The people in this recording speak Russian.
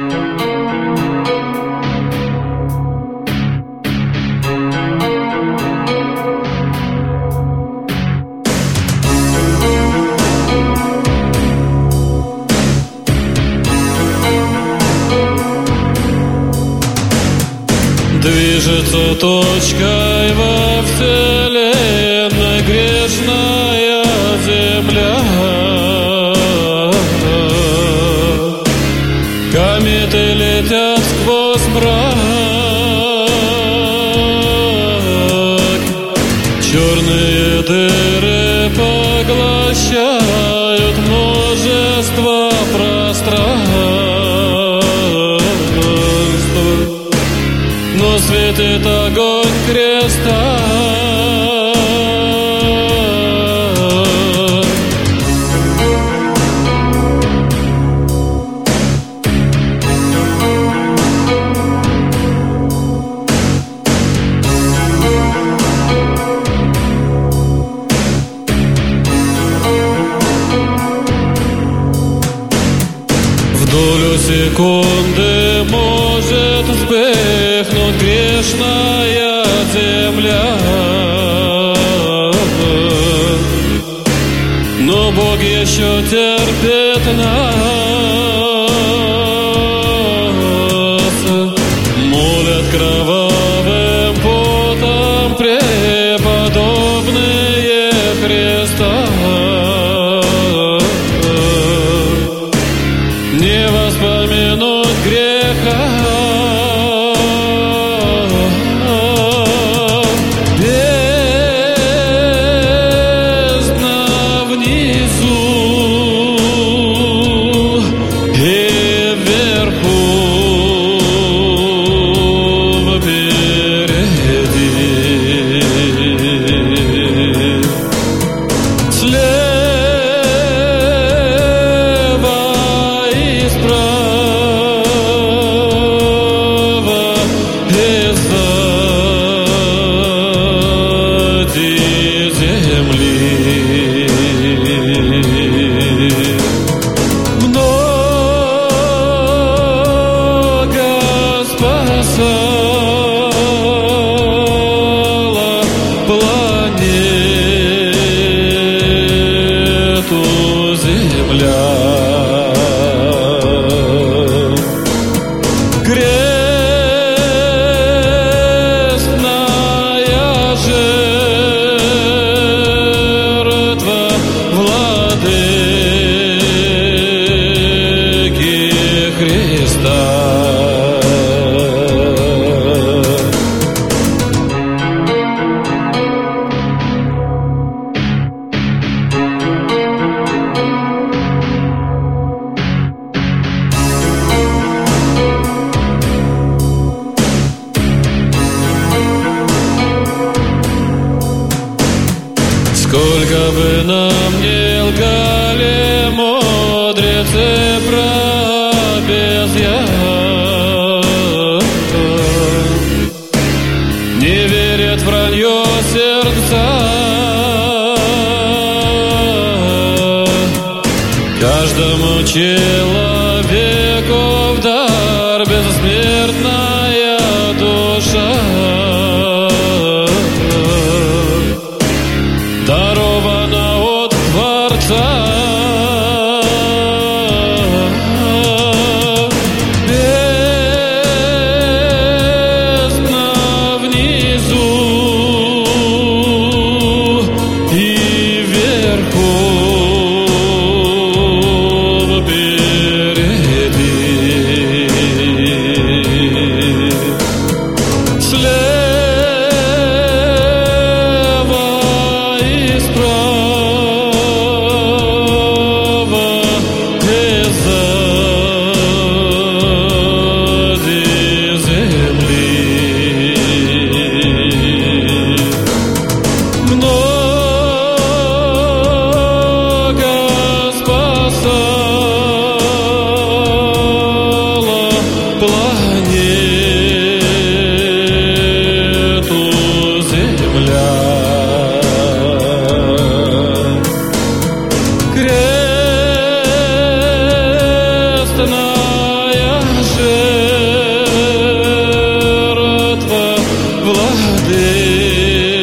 Движется точкой во вселенной грешная земля. Кометы летят сквозь мрак, черные дыры поглощают множество пространств, но светит огонь креста. В долю секунды может вспыхнуть грешная земля, но Бог еще терпит нас, молят кровавым потом преподобные Христа. Не воспомянуть греха, бездна внизу и вверху впереди. Планету Земля. Крестная жертва Владыки Христа. Сколько бы нам ни лгали мудрецы прабезья, не верят вранье сердца. Каждому человеку в дар бессмертная душа дарована от Творца. Бездна внизу и вверху впереди. завжди.